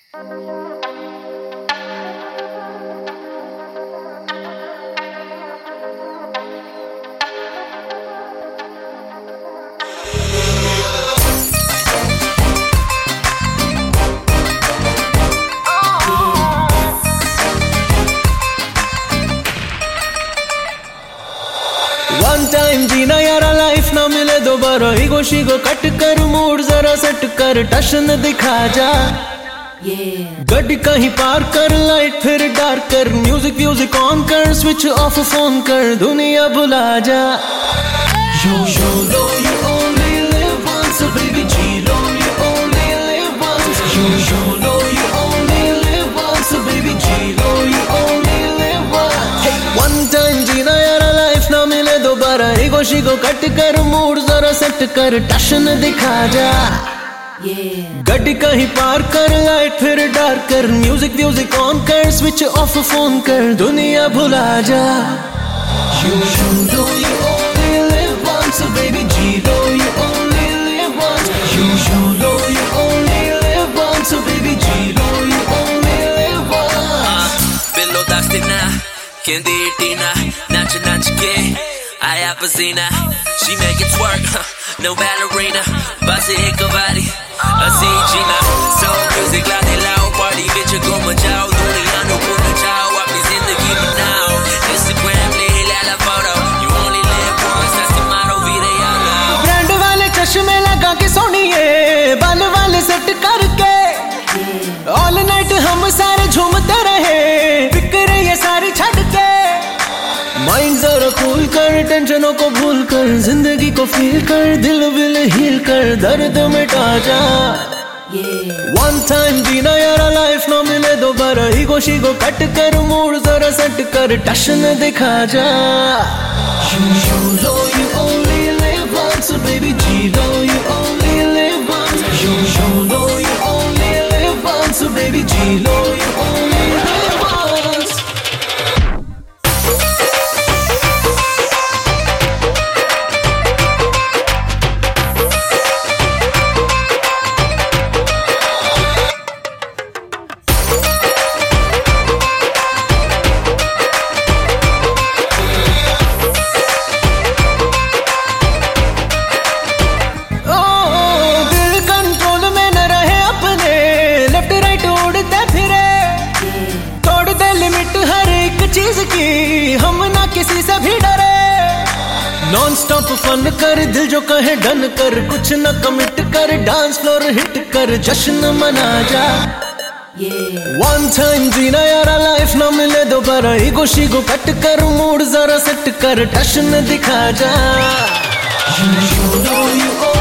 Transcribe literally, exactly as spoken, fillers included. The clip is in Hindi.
वन टाइम जीना यारा लाइफ ना मिले दोबारा, ईगो शीगो कट कर मूड जरा सेट कर, टशन दिखा जा yeah. गड्डी कहीं पार कर, लाइट फिर डार्क कर, म्यूजिक म्यूजिक ऑन कर, स्विच ऑफ फोन कर, दुनिया भुला जा। Yo, yo, lo, you only live once, so baby G, lo, you only live once. Yo, yo, lo, you only live once, so baby G, lo, you only live once. Hey, one time जीना यारा लाइफ ना मिले दोबारा, ईगो शीगो कट कर, मूड जरा सेट कर, टशन दिखा जा yeah. गड्डी कहीं पार कर, लाइट फिर डार्क कर, म्यूजिक म्यूजिक ऑन कर, स्विच ऑफ फोन कर, दुनिया भुला जा। You, you, lo, you only live once, so baby G, lo, you only live once. You, you, lo, you only live once, so baby G, lo, you only live once. Billo dastina, candy tina, nacha nacha ke, aya pazina. She make it twerk, no ballerina, basi ek body, asi Gina. So music la de lao, party bitch go majao, duniya no puna chao, apni zindagi banao. Instagram le la la photo, you only live once, that's the motto, vida yalla. Brand वाले चश्मे लगा के सोनिए, बाल वाले सेट करके, ऑल नाइट हम सारे झूमते रहे, फिक्र ये सारी छड़ के, माइंड जरा कूल कर, टेंशनों को भूल कर, जिंदगी को फील कर, दिल विल हील कर, दर्द मिटा जा। वन टाइम जीना यारा लाइफ ना मिले दोबारा, ईगो शीगो कट कर, मूड जरा सेट कर, टशन दिखा जा। You, you, lo, you only live once, so baby G, lo, you only live once. You, you, lo, you only live once, so baby G, lo, you only live once. चीज की हम ना किसी से भी डरे, नॉन स्टॉप फन कर, दिल जो कहे डन कर, कुछ न कमिट कर, डांस फ्लोर हिट कर, जश्न मना जा। वन टाइम जीना यारा लाइफ ना मिले दोबारा, ईगो शीगो कट कर, मूड जरा सेट कर, टशन दिखा जा। You, you know you